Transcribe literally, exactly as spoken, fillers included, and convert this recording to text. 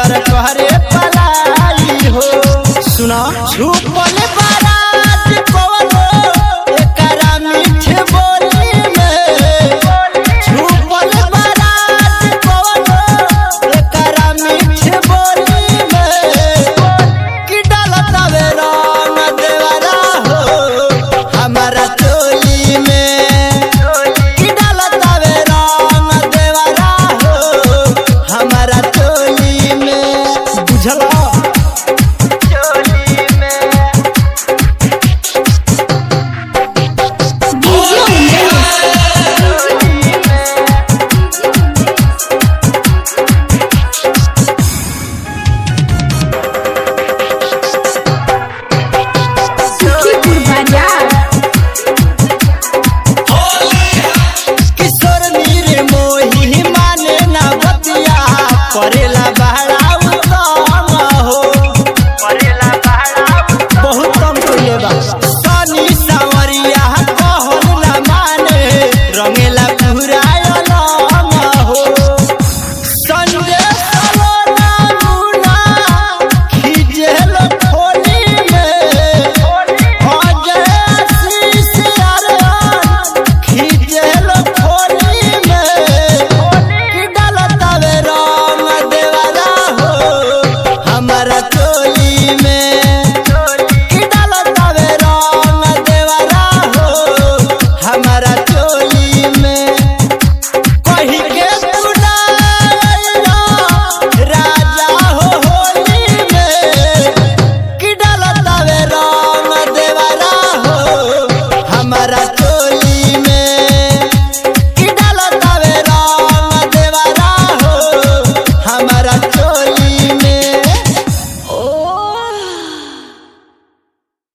नजर तोहरे पलाई हो। सुना छुपल बारात कवनो एकरा मीठे बोली में, छुपल बारात कवनो एकरा मीठे बोली में, कि डालतावे रंग देवरा हो हमारा चोली में, कि डालतावे रंग देवरा हो हमारा चोली में। बुझला